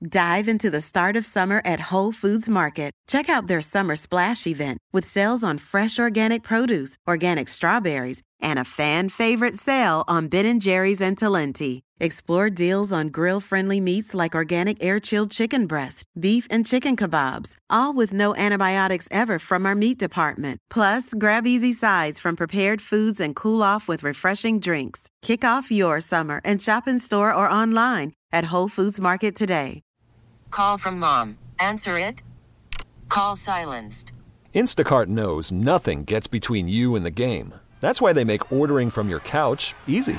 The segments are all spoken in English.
Dive into the start of summer at Whole Foods Market. Check out their Summer Splash event with sales on fresh organic produce, organic strawberries, and a fan-favorite sale on Ben & Jerry's and Talenti. Explore deals on grill-friendly meats like organic air-chilled chicken breast, beef and chicken kebabs, all with no antibiotics ever from our meat department. Plus, grab easy sides from prepared foods and cool off with refreshing drinks. Kick off your summer and shop in store or online at Whole Foods Market today. Call from mom. Answer it. Call silenced. Instacart knows nothing gets between you and the game. That's why they make ordering from your couch easy.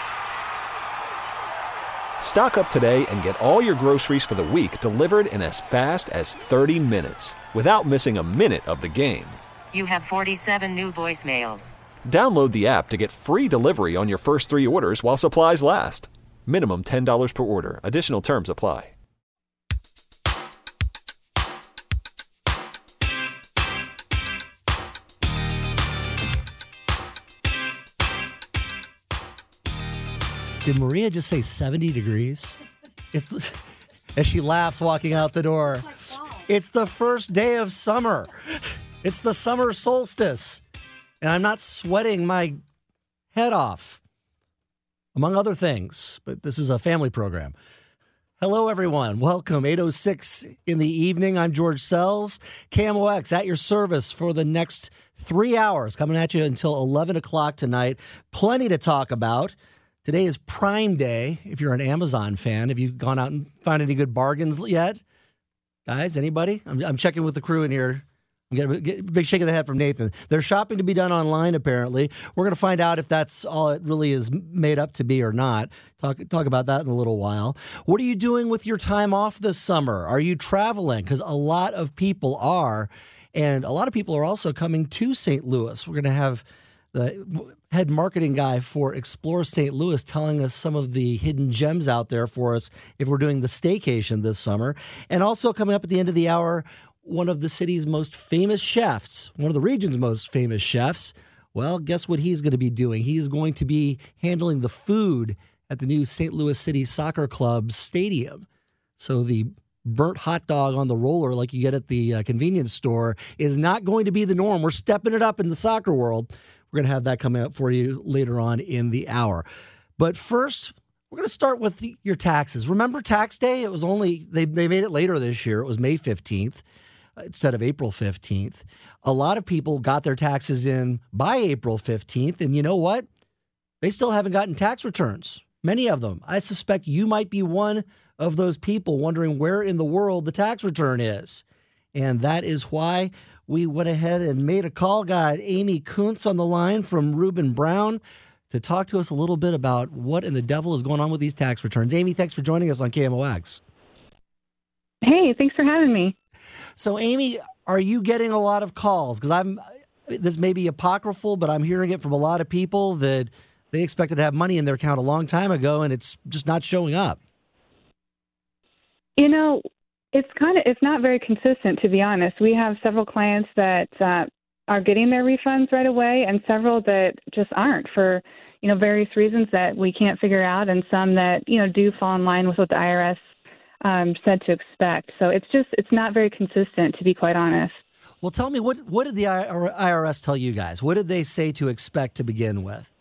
Stock up today and get all your groceries for the week delivered in as fast as 30 minutes without missing a minute of the game. You have 47 new voicemails. Download the app to get free delivery on your first 3 orders while supplies last. Minimum $10 per order. Additional terms apply. Did Maria just say 70 degrees? As she laughs walking out the door. It's the first day of summer. It's the summer solstice. And I'm not sweating my head off, among other things. But this is a family program. Hello, everyone. Welcome. 8:06 in the evening. I'm George Sells. KMOX at your service for the next 3 hours. Coming at you until 11 o'clock tonight. Plenty to talk about. Today is Prime Day. If you're an Amazon fan, have you gone out and found any good bargains yet? Guys, anybody? I'm checking with the crew in here. I'm getting a big shake of the head from Nathan. There's shopping to be done online, apparently. We're going to find out if that's all it really is made up to be or not. Talk about that in a little while. What are you doing with your time off this summer? Are you traveling? Because a lot of people are, and a lot of people are also coming to St. Louis. We're going to have the head marketing guy for Explore St. Louis telling us some of the hidden gems out there for us if we're doing the staycation this summer. And also coming up at the end of the hour, one of the city's most famous chefs, one of the region's most famous chefs. Well, guess what he's going to be doing? He is going to be handling the food at the new St. Louis City Soccer Club's stadium. So the burnt hot dog on the roller like you get at the convenience store is not going to be the norm. We're stepping it up in the soccer world. We're going to have that coming up for you later on in the hour. But first, we're going to start with your taxes. Remember tax day? It was only, they made it later this year. It was May 15th instead of April 15th. A lot of people got their taxes in by April 15th. And you know what? They still haven't gotten tax returns. Many of them. I suspect you might be one of those people wondering where in the world the tax return is. And that is why we went ahead and made a call. Got Amy Kuntz on the line from Reuben Brown to talk to us a little bit about what in the devil is going on with these tax returns. Amy, thanks for joining us on KMOX. Hey, thanks for having me. So, Amy, are you getting a lot of calls? Because this may be apocryphal, but I'm hearing it from a lot of people that they expected to have money in their account a long time ago, and it's just not showing up. You know, it's not very consistent, to be honest. We have several clients that are getting their refunds right away, and several that just aren't for, various reasons that we can't figure out, and some that, do fall in line with what the IRS said to expect. So it's not very consistent, to be quite honest. Well, tell me, what did the IRS tell you guys? What did they say to expect to begin with?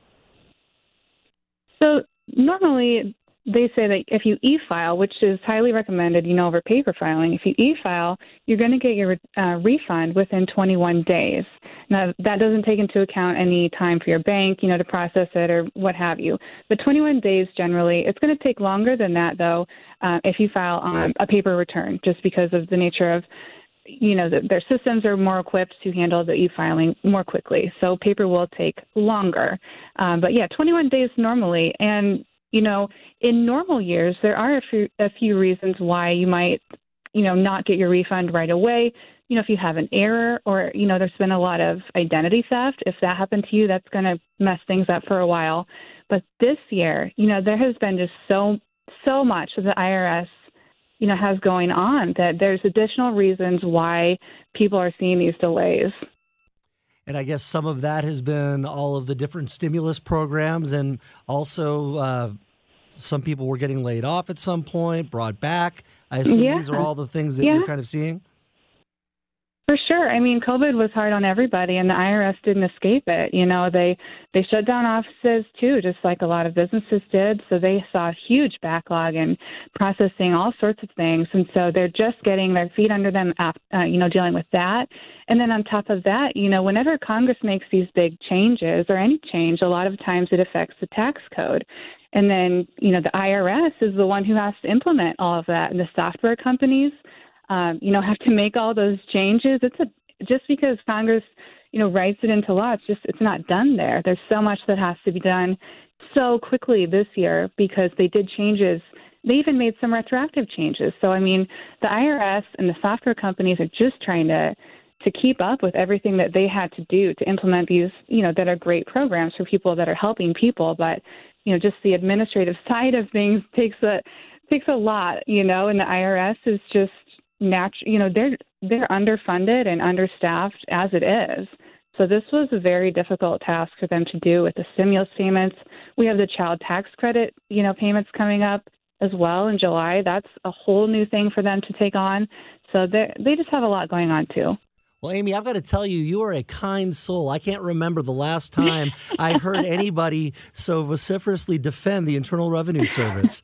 So normally they say that if you e-file, which is highly recommended, over paper filing, if you e-file, you're going to get your refund within 21 days. Now, that doesn't take into account any time for your bank, to process it or what have you. But 21 days generally, it's going to take longer than that, though, if you file on a paper return, just because of the nature of, their systems are more equipped to handle the e-filing more quickly. So paper will take longer. But yeah, 21 days normally. And in normal years, there are a few reasons why you might, not get your refund right away. If you have an error or, there's been a lot of identity theft. If that happened to you, that's going to mess things up for a while. But this year, there has been just so much that the IRS, has going on that there's additional reasons why people are seeing these delays. And I guess some of that has been all of the different stimulus programs, and also some people were getting laid off at some point, brought back. I assume Yeah. these are all the things that Yeah. you're kind of seeing? For sure. I mean, COVID was hard on everybody, and the IRS didn't escape it. You know, they shut down offices too, just like a lot of businesses did. So they saw a huge backlog in processing all sorts of things, and so they're just getting their feet under them, dealing with that. And then on top of that, whenever Congress makes these big changes or any change, a lot of times it affects the tax code. And then, the IRS is the one who has to implement all of that, and the software companies have to make all those changes. Just because Congress, writes it into law, it's not done there. There's so much that has to be done so quickly this year because they did changes. They even made some retroactive changes. So, I mean, the IRS and the software companies are just trying to keep up with everything that they had to do to implement these, that are great programs for people that are helping people. But, just the administrative side of things takes a lot, and the IRS is just they're underfunded and understaffed as it is. So this was a very difficult task for them to do with the stimulus payments. We have the child tax credit, payments coming up as well in July. That's a whole new thing for them to take on. So they just have a lot going on too. Well, Amy, I've got to tell you, you are a kind soul. I can't remember the last time I heard anybody so vociferously defend the Internal Revenue Service.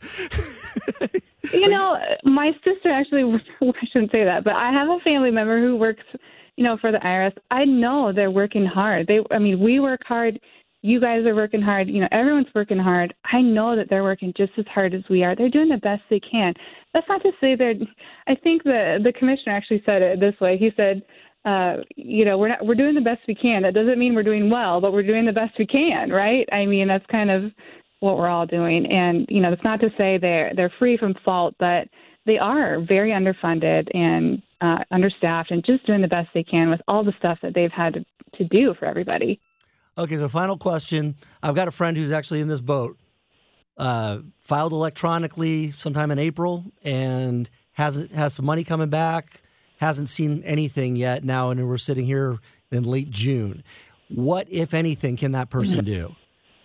My sister actually, I shouldn't say that, but I have a family member who works, for the IRS. I know they're working hard. We work hard. You guys are working hard. Everyone's working hard. I know that they're working just as hard as we are. They're doing the best they can. That's not to say I think the commissioner actually said it this way. He said, we're doing the best we can. That doesn't mean we're doing well, but we're doing the best we can, right? I mean, that's kind of what we're all doing. And, it's not to say they're free from fault, but they are very underfunded and understaffed and just doing the best they can with all the stuff that they've had to do for everybody. Okay, so final question. I've got a friend who's actually in this boat, filed electronically sometime in April and has some money coming back, hasn't seen anything yet now, and we're sitting here in late June. What, if anything, can that person do?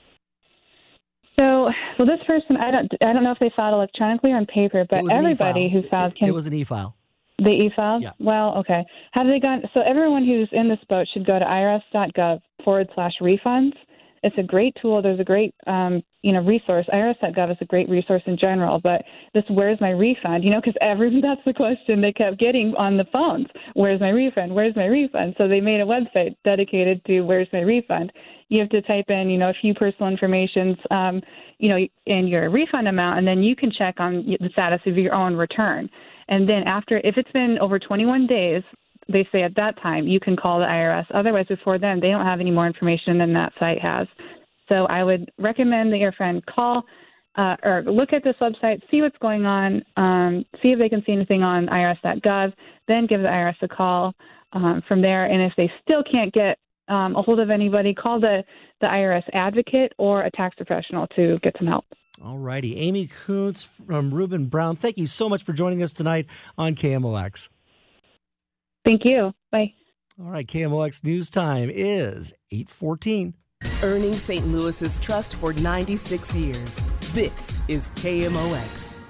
So, this person, I don't know if they filed electronically or on paper, but everybody who's filed it was an e-file. The e-file? Yeah. Well, okay. Have they gone? So everyone who's in this boat should go to irs.gov/refunds. It's a great tool. There's a great, resource. irs.gov is a great resource in general, but this where's my refund? Because that's the question they kept getting on the phones. Where's my refund? Where's my refund? So they made a website dedicated to where's my refund. You have to type in, a few personal informations, in your refund amount, and then you can check on the status of your own return. And then if it's been over 21 days, they say at that time you can call the IRS. Otherwise, before then, they don't have any more information than that site has. So I would recommend that your friend call or look at this website, see what's going on, see if they can see anything on irs.gov, then give the IRS a call from there. And if they still can't get a hold of anybody, call the IRS advocate or a tax professional to get some help. All righty. Amy Kuntz from Reuben Brown, thank you so much for joining us tonight on KMOX. Thank you. Bye. All right, KMOX News Time is 8:14. Earning St. Louis's trust for 96 years. This is KMOX.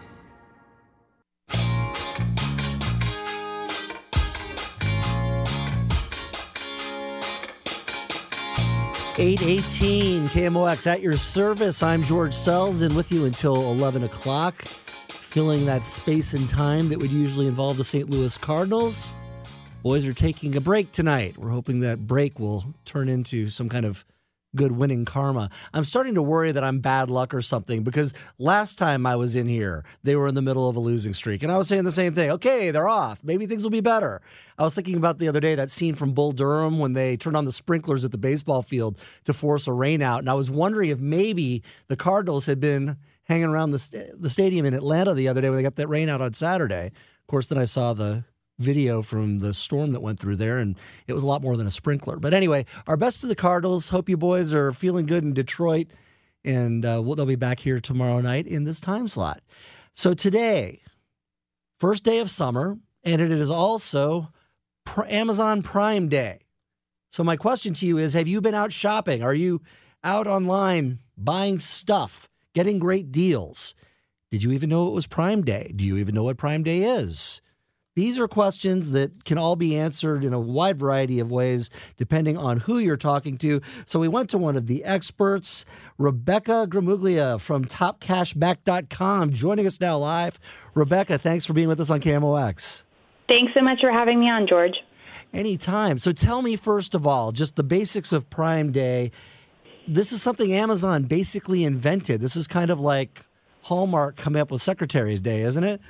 (8:18) KMOX at your service. I'm George Sells, and with you until 11 o'clock, filling that space and time that would usually involve the St. Louis Cardinals. Boys are taking a break tonight. We're hoping that break will turn into some kind of good winning karma. I'm starting to worry that I'm bad luck or something, because last time I was in here, they were in the middle of a losing streak, and I was saying the same thing. Okay, they're off. Maybe things will be better. I was thinking about the other day, that scene from Bull Durham when they turned on the sprinklers at the baseball field to force a rain out, and I was wondering if maybe the Cardinals had been hanging around the stadium in Atlanta the other day when they got that rain out on Saturday. Of course, then I saw the video from the storm that went through there, and it was a lot more than a sprinkler. But anyway, our best to the Cardinals. Hope you boys are feeling good in Detroit, and they'll be back here tomorrow night in this time slot. So today, first day of summer, and it is also Amazon Prime Day. So my question to you is, have you been out shopping? Are you out online buying stuff, getting great deals? Did you even know it was Prime Day? Do you even know what Prime Day is? These are questions that can all be answered in a wide variety of ways, depending on who you're talking to. So we went to one of the experts, Rebecca Gramuglia from TopCashback.com, joining us now live. Rebecca, thanks for being with us on KMOX. Thanks so much for having me on, George. Anytime. So tell me, first of all, just the basics of Prime Day. This is something Amazon basically invented. This is kind of like Hallmark coming up with Secretary's Day, isn't it?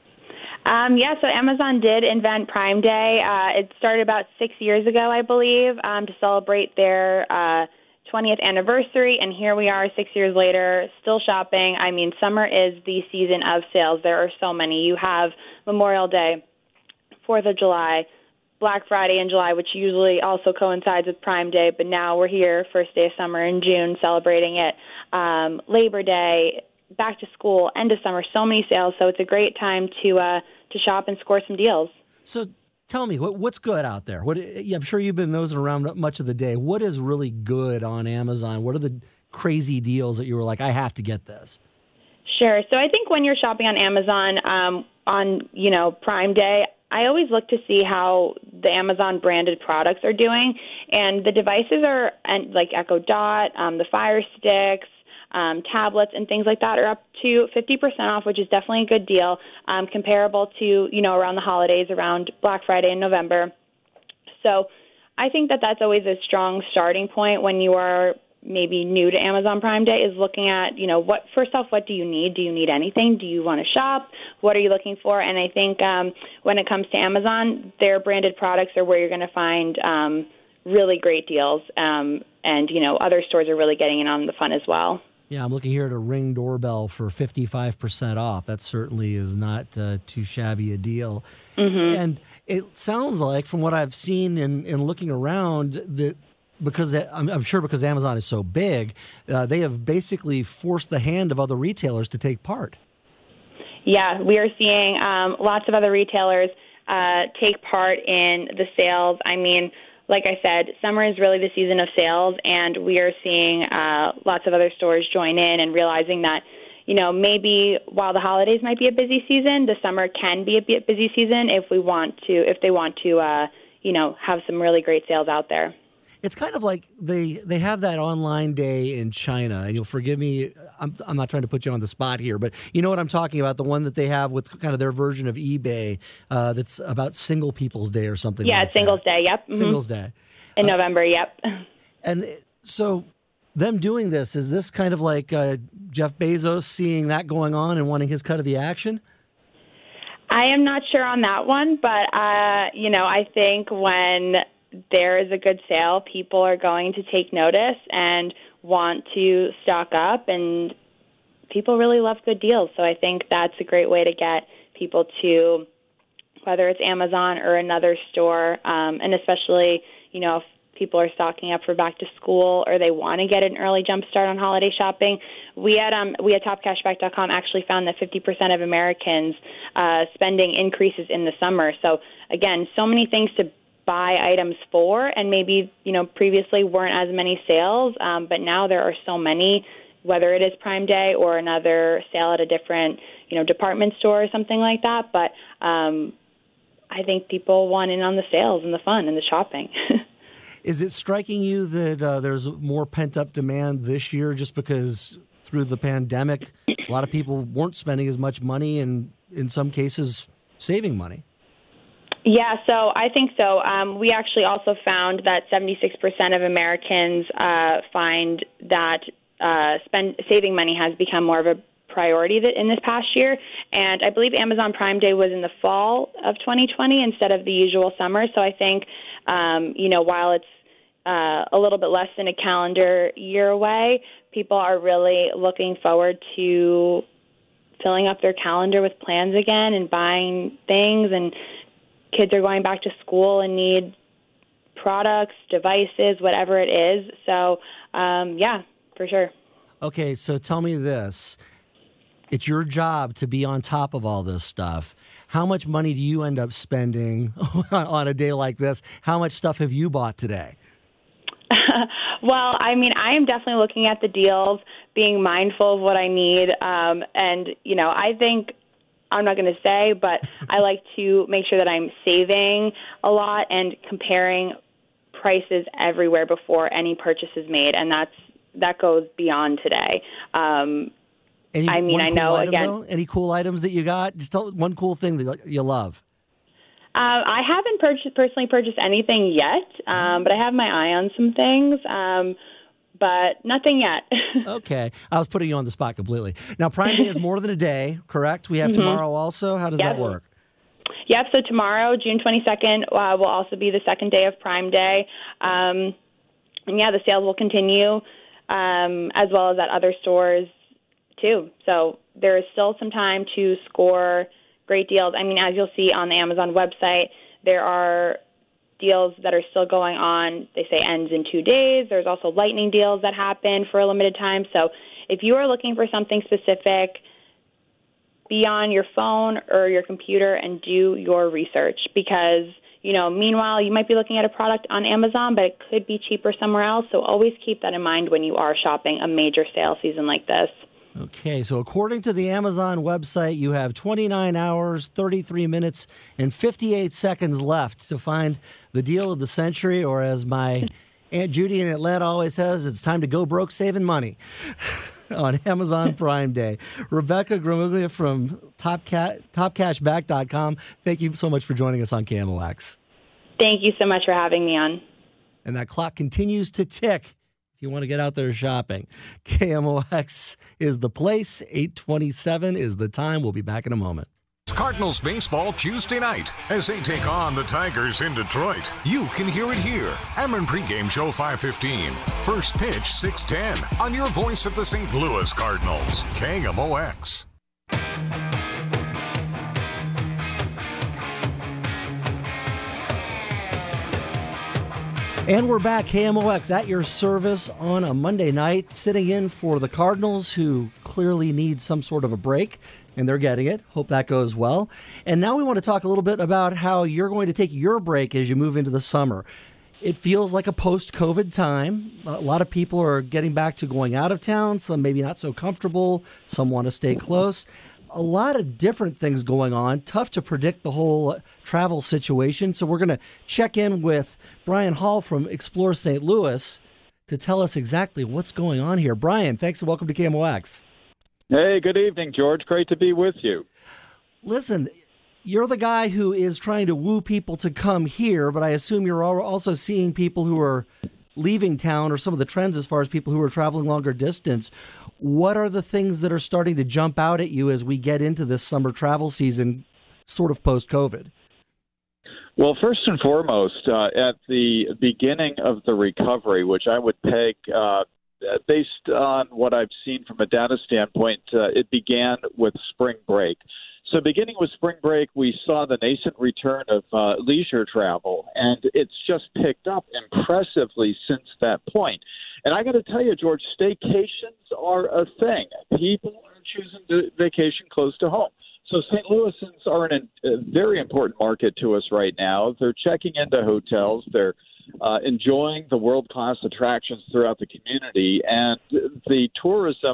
Yeah, so Amazon did invent Prime Day. It started about 6 years ago, I believe, to celebrate their 20th anniversary, and here we are 6 years later, still shopping. I mean, summer is the season of sales. There are so many. You have Memorial Day, 4th of July, Black Friday in July, which usually also coincides with Prime Day, but now we're here, first day of summer in June, celebrating it. Labor Day, back to school, end of summer, so many sales, so it's a great time to shop and score some deals. So tell me, what's good out there? I'm sure you've been nosing around much of the day. What is really good on Amazon? What are the crazy deals that you were like, I have to get this? Sure. So I think when you're shopping on Amazon on Prime Day, I always look to see how the Amazon branded products are doing, and the devices are like Echo Dot, the Fire Sticks, tablets and things like that are up to 50% off, which is definitely a good deal, comparable to, around the holidays, around Black Friday in November. So I think that that's always a strong starting point when you are maybe new to Amazon Prime Day, is looking at, first off, what do you need? Do you need anything? Do you want to shop? What are you looking for? And I think when it comes to Amazon, their branded products are where you're going to find really great deals. And, other stores are really getting in on the fun as well. Yeah, I'm looking here at a Ring doorbell for 55% off. That certainly is not too shabby a deal. Mm-hmm. And it sounds like, from what I've seen in looking around, that because I'm sure because Amazon is so big, they have basically forced the hand of other retailers to take part. Yeah, we are seeing lots of other retailers take part in the sales. I mean, like I said, summer is really the season of sales, and we are seeing lots of other stores join in and realizing that, maybe while the holidays might be a busy season, the summer can be a busy season if they want to, have some really great sales out there. It's kind of like they have that online day in China, and you'll forgive me, I'm not trying to put you on the spot here, but you know what I'm talking about, the one that they have with kind of their version of eBay that's about Single People's Day or something like that. Yeah, Singles Day, yep. Mm-hmm. Singles Day. In November, yep. And so them doing this, is this kind of like Jeff Bezos seeing that going on and wanting his cut of the action? I am not sure on that one, but, I think when there is a good sale, people are going to take notice and want to stock up, and people really love good deals. So I think that's a great way to get people to, whether it's Amazon or another store, and especially, if people are stocking up for back to school or they want to get an early jump start on holiday shopping. We at TopCashback.com actually found that 50% of Americans spending increases in the summer. So again, so many things to buy items for, and maybe, previously weren't as many sales, but now there are so many, whether it is Prime Day or another sale at a different, department store or something like that. But I think people want in on the sales and the fun and the shopping. Is it striking you that there's more pent-up demand this year just because through the pandemic, a lot of people weren't spending as much money and in some cases saving money? Yeah, so I think so. We actually also found that 76% of Americans find that saving money has become more of a priority in this past year. And I believe Amazon Prime Day was in the fall of 2020 instead of the usual summer. So I think, while it's a little bit less than a calendar year away, people are really looking forward to filling up their calendar with plans again and buying things, and kids are going back to school and need products, devices, whatever it is. So, yeah, for sure. Okay, so tell me this. It's your job to be on top of all this stuff. How much money do you end up spending on a day like this? How much stuff have you bought today? Well, I mean, I am definitely looking at the deals, being mindful of what I need. And, I think, I'm not going to say, but I like to make sure that I'm saving a lot and comparing prices everywhere before any purchase is made. And that goes beyond today. Any cool items that you got? Just tell one cool thing that you love. I haven't personally purchased anything yet, but I have my eye on some things. But nothing yet. Okay. I was putting you on the spot completely. Now, Prime Day is more than a day, correct? We have tomorrow also. How does that work? Yep. So tomorrow, June 22nd, will also be the second day of Prime Day. And the sales will continue, as well as at other stores, too. So there is still some time to score great deals. I mean, as you'll see on the Amazon website, there are deals that are still going on. They say ends in 2 days. There's also lightning deals that happen for a limited time. So if you are looking for something specific, be on your phone or your computer and do your research because, meanwhile, you might be looking at a product on Amazon, but it could be cheaper somewhere else. So always keep that in mind when you are shopping a major sale season like this. Okay, so according to the Amazon website, you have 29 hours, 33 minutes, and 58 seconds left to find the deal of the century, or as my Aunt Judy in Atlanta always says, it's time to go broke saving money on Amazon Prime Day. Rebecca Gramuglia from TopCashback.com, thank you so much for joining us on KMOX. Thank you so much for having me on. And that clock continues to tick. You want to get out there shopping. KMOX is the place. 8:27 is the time. We'll be back in a moment. Cardinals baseball Tuesday night as they take on the Tigers in Detroit. You can hear it here. Ameren pregame show 5:15. First pitch 6:10 on your voice of the St. Louis Cardinals. KMOX. And we're back, KMOX, at your service on a Monday night, sitting in for the Cardinals, who clearly need some sort of a break, and they're getting it. Hope that goes well. And now we want to talk a little bit about how you're going to take your break as you move into the summer. It feels like a post-COVID time. A lot of people are getting back to going out of town, some maybe not so comfortable, some want to stay close. A lot of different things going on. Tough to predict the whole travel situation. So we're going to check in with Brian Hall from Explore St. Louis to tell us exactly what's going on here. Brian, thanks and welcome to KMOX. Hey, good evening, George. Great to be with you. Listen, you're the guy who is trying to woo people to come here, but I assume you're also seeing people who are leaving town or some of the trends as far as people who are traveling longer distance. What are the things that are starting to jump out at you as we get into this summer travel season, sort of post-COVID? Well, first and foremost, at the beginning of the recovery, which I would peg, based on what I've seen from a data standpoint, it began with spring break. So beginning with spring break, we saw the nascent return of leisure travel, and it's just picked up impressively since that point. And I got to tell you, George, staycations are a thing. People are choosing to vacation close to home. So St. Louisans are in a very important market to us right now. They're checking into hotels. They're enjoying the world-class attractions throughout the community. And the tourism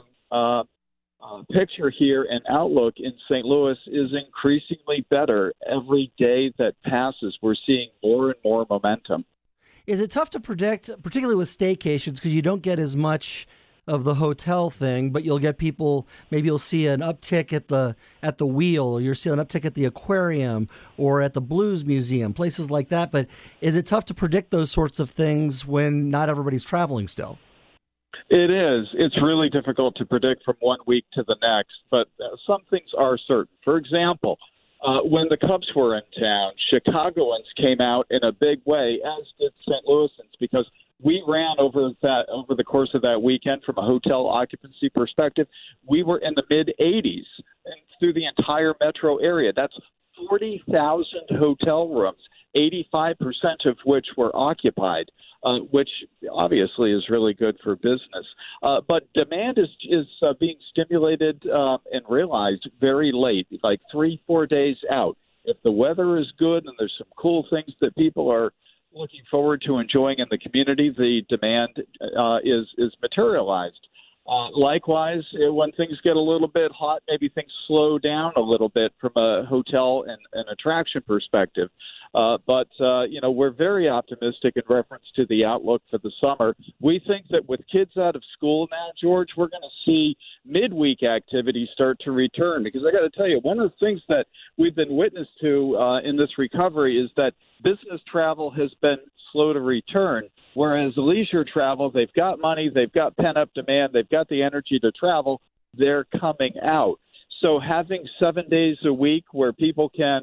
picture here and outlook in St. Louis is increasingly better every day that passes. We're seeing more and more momentum. Is it tough to predict, particularly with staycations, because you don't get as much of the hotel thing, but you'll get people, maybe you'll see an uptick at the Wheel, or you'll see an uptick at the aquarium or at the Blues Museum, places like that. But is it tough to predict those sorts of things when not everybody's traveling still? It is. It's really difficult to predict from one week to the next, but some things are certain. For example, when the Cubs were in town, Chicagoans came out in a big way, as did St. Louisans, because we ran over the course of that weekend from a hotel occupancy perspective. We were in the mid-80s and through the entire metro area. That's 40,000 hotel rooms, 85% of which were occupied, which obviously is really good for business. But demand is being stimulated and realized very late, like 3-4 days out. If the weather is good and there's some cool things that people are looking forward to enjoying in the community, the demand is materialized. Likewise, when things get a little bit hot, maybe things slow down a little bit from a hotel and an attraction perspective. But we're very optimistic in reference to the outlook for the summer. We think that with kids out of school now, George, we're going to see midweek activities start to return. Because I got to tell you, one of the things that we've been witness to in this recovery is that business travel has been slow to return, whereas leisure travel, they've got money, they've got pent-up demand, they've got the energy to travel, they're coming out. So having 7 days a week where people can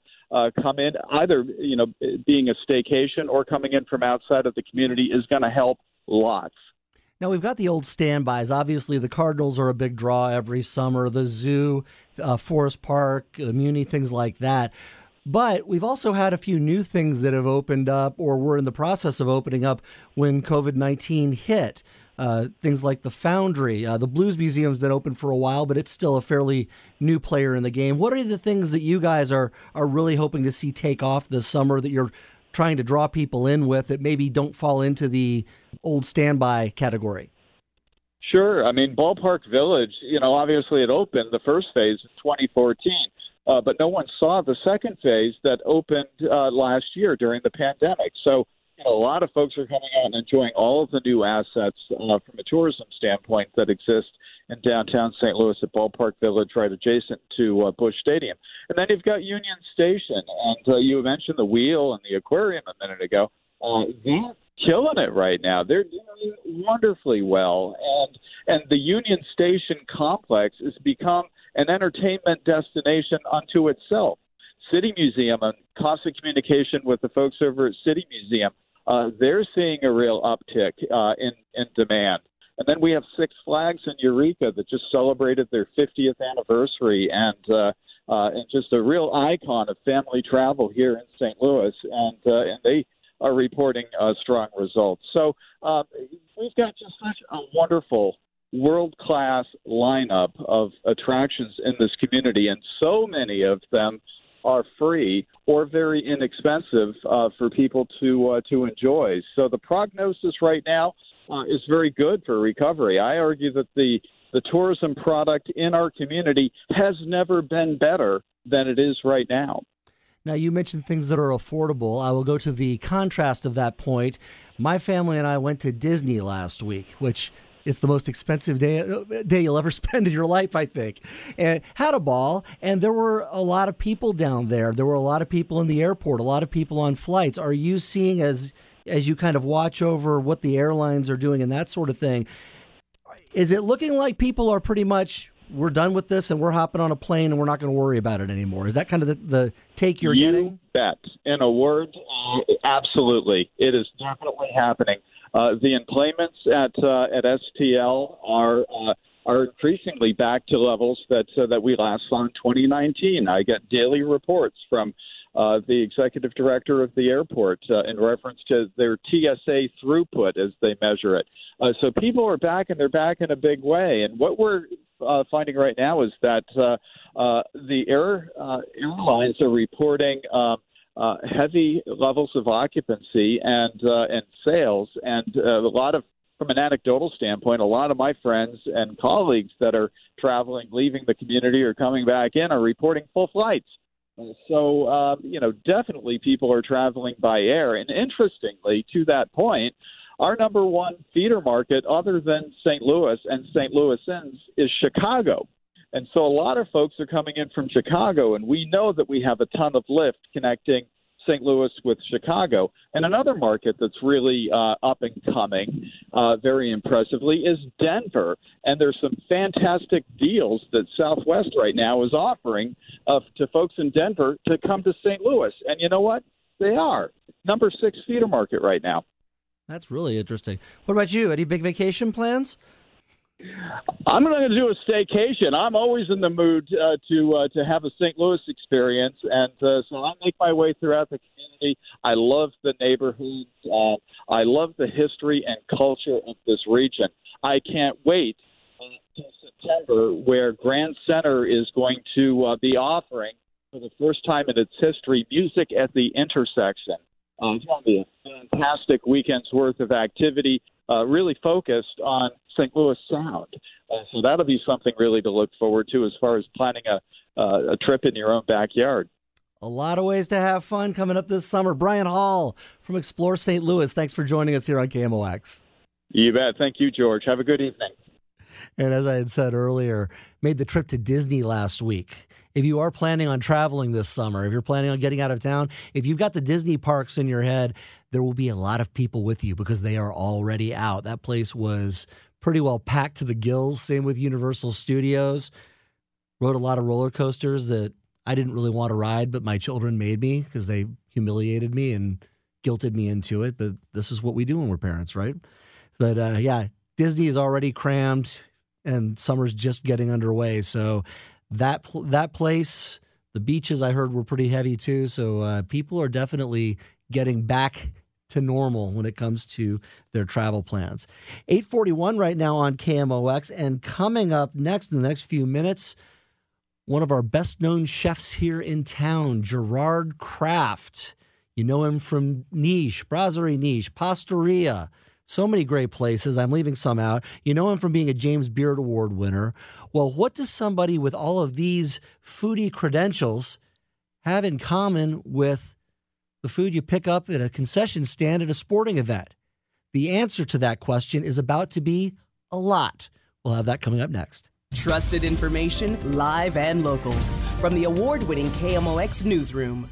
come in, either being a staycation or coming in from outside of the community, is going to help lots. Now, we've got the old standbys. Obviously, the Cardinals are a big draw every summer, the zoo, Forest Park, the Muni, things like that. But we've also had a few new things that have opened up or were in the process of opening up when COVID-19 hit. Things like the Foundry. The Blues Museum's been open for a while, but it's still a fairly new player in the game. What are the things that you guys are really hoping to see take off this summer that you're trying to draw people in with that maybe don't fall into the old standby category? Sure. I mean, Ballpark Village, obviously it opened the first phase in 2014. But no one saw the second phase that opened last year during the pandemic. So a lot of folks are coming out and enjoying all of the new assets from a tourism standpoint that exist in downtown St. Louis at Ballpark Village, right adjacent to Busch Stadium. And then you've got Union Station, and you mentioned the Wheel and the Aquarium a minute ago. They're killing it right now. They're doing wonderfully well. And the Union Station complex has become an entertainment destination unto itself. City Museum and constant communication with the folks over at City Museum, they're seeing a real uptick in demand. And then we have Six Flags in Eureka that just celebrated their 50th anniversary and just a real icon of family travel here in St. Louis. And they are reporting strong results. So we've got just such a wonderful world-class lineup of attractions in this community, and so many of them are free or very inexpensive for people to enjoy. So the prognosis right now is very good for recovery. I argue that the tourism product in our community has never been better than it is right now. Now, you mentioned things that are affordable. I will go to the contrast of that point. My family and I went to Disney last week, which it's the most expensive day you'll ever spend in your life, I think. And had a ball, and there were a lot of people down there. There were a lot of people in the airport, a lot of people on flights. Are you seeing, as you kind of watch over what the airlines are doing and that sort of thing, is it looking like people are pretty much, we're done with this and we're hopping on a plane and we're not going to worry about it anymore? Is that kind of the take you're getting? You bet. In a word, absolutely. It is definitely happening. The employments at STL are increasingly back to levels that we last saw in 2019. I get daily reports from the executive director of the airport in reference to their TSA throughput as they measure it. So people are back, and they're back in a big way. And what we're finding right now is that the airlines are reporting heavy levels of occupancy and sales, and a lot of, from an anecdotal standpoint, a lot of my friends and colleagues that are traveling, leaving the community or coming back in are reporting full flights. So, definitely people are traveling by air. And interestingly, to that point, our number one feeder market other than St. Louis and St. Louisans is Chicago. And so a lot of folks are coming in from Chicago, and we know that we have a ton of lift connecting St. Louis with Chicago. And another market that's really up and coming very impressively is Denver. And there's some fantastic deals that Southwest right now is offering to folks in Denver to come to St. Louis. And you know what? They are number 6 feeder market right now. That's really interesting. What about you? Any big vacation plans? I'm not going to do a staycation. I'm always in the mood to have a St. Louis experience, and so I make my way throughout the community. I love the neighborhoods. I love the history and culture of this region. I can't wait until September, where Grand Center is going to be offering, for the first time in its history, Music at the Intersection. It's going to be a fantastic weekend's worth of activity. really focused on St. Louis Sound. So that'll be something really to look forward to as far as planning a trip in your own backyard. A lot of ways to have fun coming up this summer. Brian Hall from Explore St. Louis, thanks for joining us here on KMOX. You bet. Thank you, George. Have a good evening. And as I had said earlier, made the trip to Disney last week. If you are planning on traveling this summer, if you're planning on getting out of town, if you've got the Disney parks in your head, there will be a lot of people with you because they are already out. That place was pretty well packed to the gills. Same with Universal Studios. Rode a lot of roller coasters that I didn't really want to ride, but my children made me because they humiliated me and guilted me into it. But this is what we do when we're parents, right? But yeah, Disney is already crammed and summer's just getting underway. So that place, the beaches I heard were pretty heavy too. So people are definitely getting back to normal when it comes to their travel plans. 8:41 right now on KMOX. And coming up next in the next few minutes, one of our best-known chefs here in town, Gerard Kraft. You know him from Niche, Brasserie Niche, Pastaria, so many great places. I'm leaving some out. You know him from being a James Beard Award winner. Well, what does somebody with all of these foodie credentials have in common with the food you pick up at a concession stand at a sporting event? The answer to that question is about to be a lot. We'll have that coming up next. Trusted information, live and local. From the award-winning KMOX Newsroom.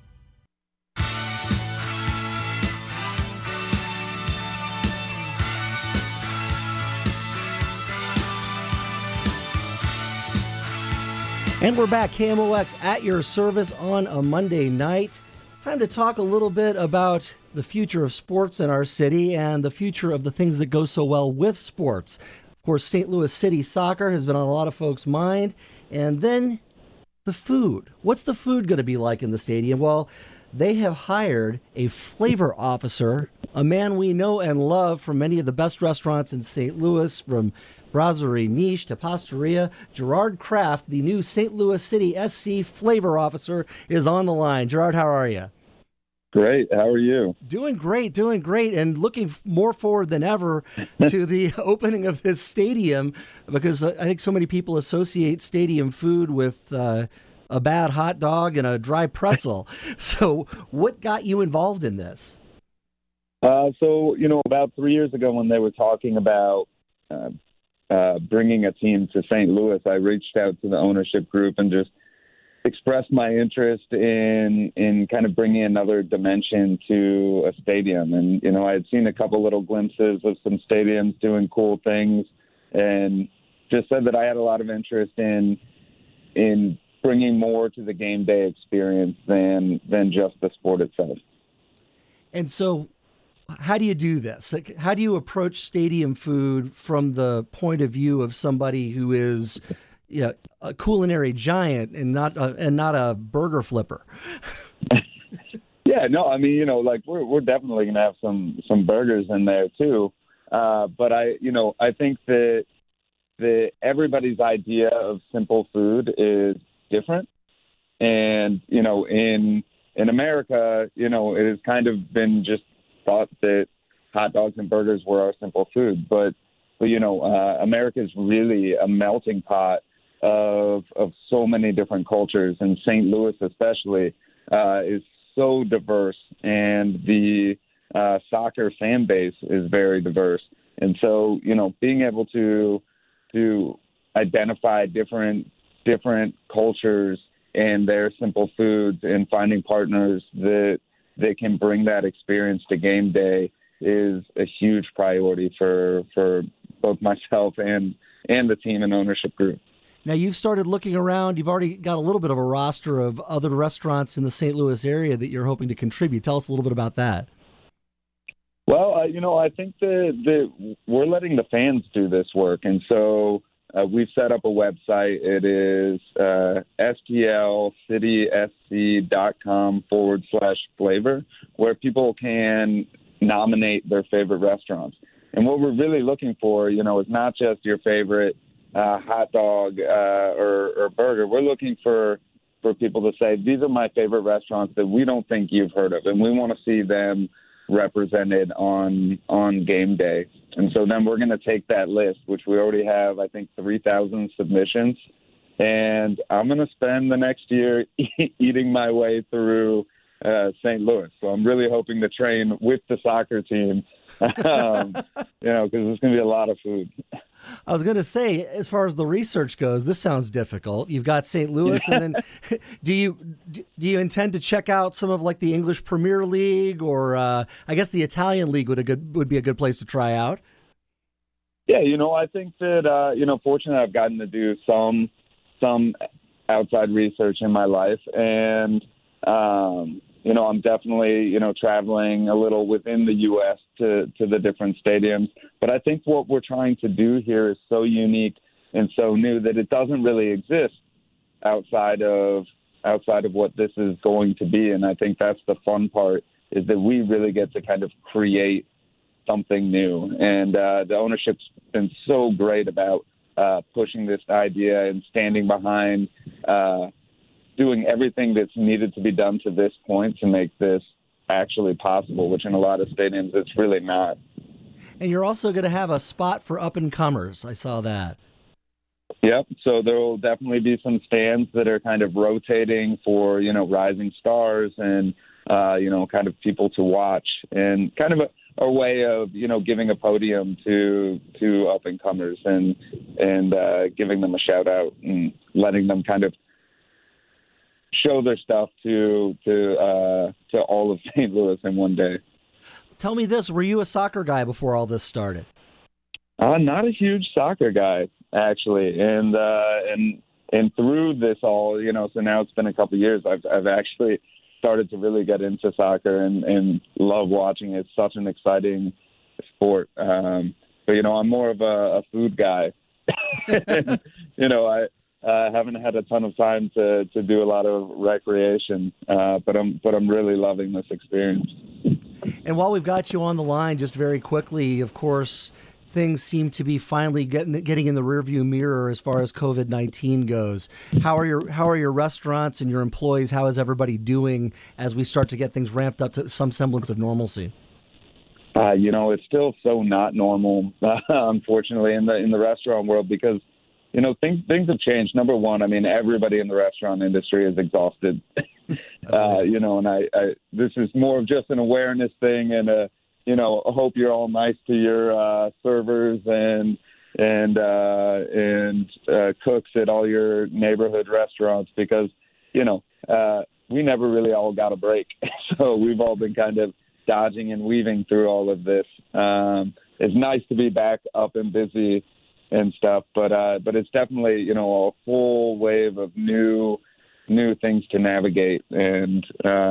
And we're back, KMOX at your service on a Monday night. Time to talk a little bit about the future of sports in our city and the future of the things that go so well with sports. Of course, St. Louis City Soccer has been on a lot of folks' mind. And then the food. What's the food going to be like in the stadium? Well, they have hired a flavor officer, a man we know and love from many of the best restaurants in St. Louis, from Brasserie Niche to Pastaria. Gerard Kraft, the new St. Louis City SC flavor officer, is on the line. Gerard, how are you? Great. How are you? Doing great, and looking more forward than ever to the opening of this stadium, because I think so many people associate stadium food with a bad hot dog and a dry pretzel. So what got you involved in this? So, about 3 years ago when they were talking about bringing a team to St. Louis, I reached out to the ownership group and just expressed my interest in kind of bringing another dimension to a stadium. And, I had seen a couple little glimpses of some stadiums doing cool things, and just said that I had a lot of interest in bringing more to the game day experience than just the sport itself. And so how do you do this? Like, how do you approach stadium food from the point of view of somebody who is a culinary giant and not a burger flipper? Yeah, no, I mean, we're definitely going to have some burgers in there too. But I think that everybody's idea of simple food is different. And, in America, it has kind of been just thought that hot dogs and burgers were our simple food. But America is really a melting pot of so many different cultures, and St. Louis especially is so diverse, and the soccer fan base is very diverse. And so, being able to identify different cultures and their simple foods and finding partners that can bring that experience to game day is a huge priority for both myself and the team and ownership group. Now, you've started looking around. You've already got a little bit of a roster of other restaurants in the St. Louis area that you're hoping to contribute. Tell us a little bit about that. Well, I think that we're letting the fans do this work. And so we've set up a website. It is stlcitysc.com/flavor, where people can nominate their favorite restaurants. And what we're really looking for, is not just your favorite hot dog or burger. We're looking for people to say, these are my favorite restaurants that we don't think you've heard of, and we want to see them represented on game day. And so then we're going to take that list, which we already have, I think, 3,000 submissions. And I'm going to spend the next year eating my way through St. Louis. So I'm really hoping to train with the soccer team, because there's going to be a lot of food. I was going to say, as far as the research goes, this sounds difficult. You've got St. Louis, and then do you intend to check out some of like the English Premier League, or I guess the Italian League would be a good place to try out? Yeah, I think that fortunately I've gotten to do some outside research in my life, and I'm definitely traveling a little within the U.S. to the different stadiums. But I think what we're trying to do here is so unique and so new that it doesn't really exist outside of what this is going to be. And I think that's the fun part, is that we really get to kind of create something new. And the ownership's been so great about pushing this idea and standing behind doing everything that's needed to be done to this point to make this actually possible, which in a lot of stadiums it's really not. And you're also going to have a spot for up-and-comers. I saw that. Yep. So there will definitely be some stands that are kind of rotating for, rising stars and, kind of people to watch, and kind of a way of, giving a podium to up-and-comers and giving them a shout-out and letting them kind of show their stuff to all of St. Louis in one day. Tell me this, were you a soccer guy before all this started? Not a huge soccer guy, actually. And through this all, so now it's been a couple of years, I've actually started to really get into soccer and love watching it. It's such an exciting sport. But, I'm more of a food guy. I haven't had a ton of time to do a lot of recreation, but I'm really loving this experience. And while we've got you on the line, just very quickly, of course, things seem to be finally getting in the rearview mirror as far as COVID-19 goes. How are your restaurants and your employees? How is everybody doing as we start to get things ramped up to some semblance of normalcy? It's still so not normal, unfortunately, in the restaurant world, because things have changed. Number one, everybody in the restaurant industry is exhausted. And I this is more of just an awareness thing, and I hope you're all nice to your servers and cooks at all your neighborhood restaurants, because we never really all got a break. So we've all been kind of dodging and weaving through all of this. It's nice to be back up and busy and stuff, but it's definitely a full wave of new things to navigate, and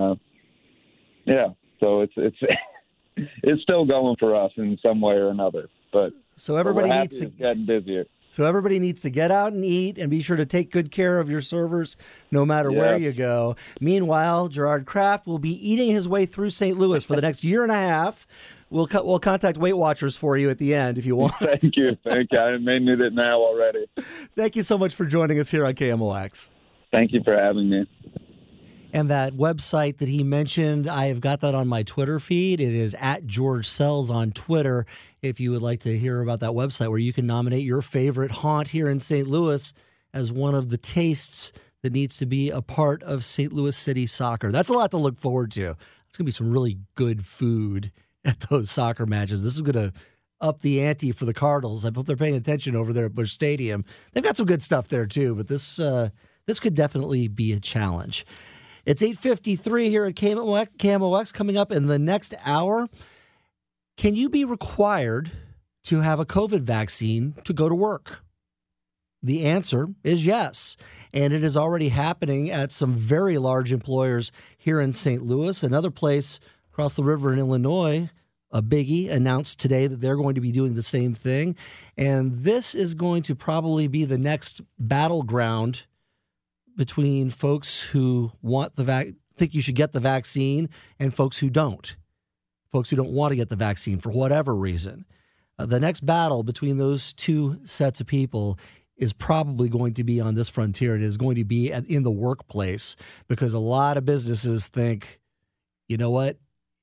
so it's it's still going for us in some way or another. But so everybody needs to get busier. So everybody needs to get out and eat, and be sure to take good care of your servers no matter where you go. Meanwhile, Gerard Kraft will be eating his way through St. Louis for the next year and a half. We'll contact Weight Watchers for you at the end if you want. Thank you. I may need it now already. Thank you so much for joining us here on KMOX. Thank you for having me. And that website that he mentioned, I have got that on my Twitter feed. It is at George Sells on Twitter. If you would like to hear about that website, where you can nominate your favorite haunt here in St. Louis as one of the tastes that needs to be a part of St. Louis City soccer. That's a lot to look forward to. It's going to be some really good food at those soccer matches. This is going to up the ante for the Cardinals. I hope they're paying attention over there at Busch Stadium. They've got some good stuff there too, but this could definitely be a challenge. It's 8:53 here at KMOX. Coming up in the next hour, can you be required to have a COVID vaccine to go to work? The answer is yes, and it is already happening at some very large employers here in St. Louis. Another place across the river in Illinois, a biggie, announced today that they're going to be doing the same thing. And this is going to probably be the next battleground between folks who want think you should get the vaccine, and folks who don't want to get the vaccine for whatever reason. The next battle between those two sets of people is probably going to be on this frontier. It is going to be in the workplace, because a lot of businesses think, you know what?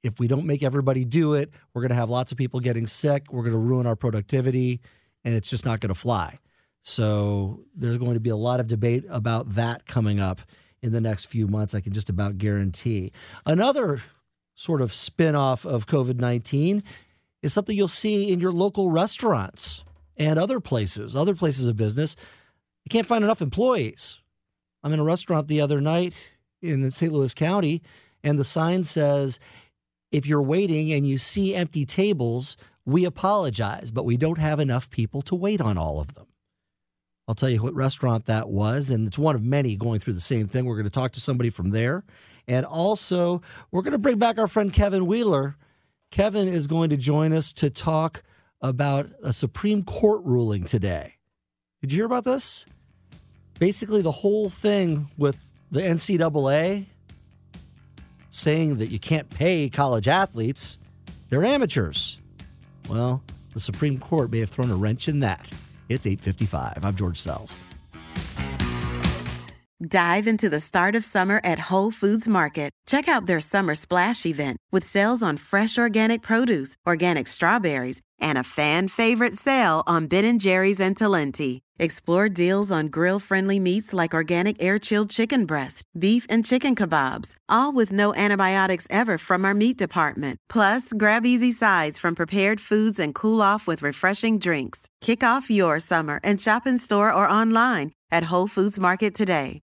if we don't make everybody do it, we're going to have lots of people getting sick. We're going to ruin our productivity, and it's just not going to fly. So there's going to be a lot of debate about that coming up in the next few months, I can just about guarantee. Another sort of spin-off of COVID-19 is something you'll see in your local restaurants and other places of business. You can't find enough employees. I'm in a restaurant the other night in St. Louis County, and the sign says, if you're waiting and you see empty tables, we apologize, but we don't have enough people to wait on all of them. I'll tell you what restaurant that was, and it's one of many going through the same thing. We're going to talk to somebody from there. And also, we're going to bring back our friend Kevin Wheeler. Kevin is going to join us to talk about a Supreme Court ruling today. Did you hear about this? Basically, the whole thing with the NCAA saying that you can't pay college athletes, they're amateurs. Well, the Supreme Court may have thrown a wrench in that. It's 8:55. I'm George Sells. Dive into the start of summer at Whole Foods Market. Check out their summer splash event with sales on fresh organic produce, organic strawberries, and a fan favorite sale on Ben & Jerry's and Talenti. Explore deals on grill-friendly meats like organic air-chilled chicken breast, beef and chicken kebabs, all with no antibiotics ever from our meat department. Plus, grab easy sides from prepared foods and cool off with refreshing drinks. Kick off your summer and shop in store or online at Whole Foods Market today.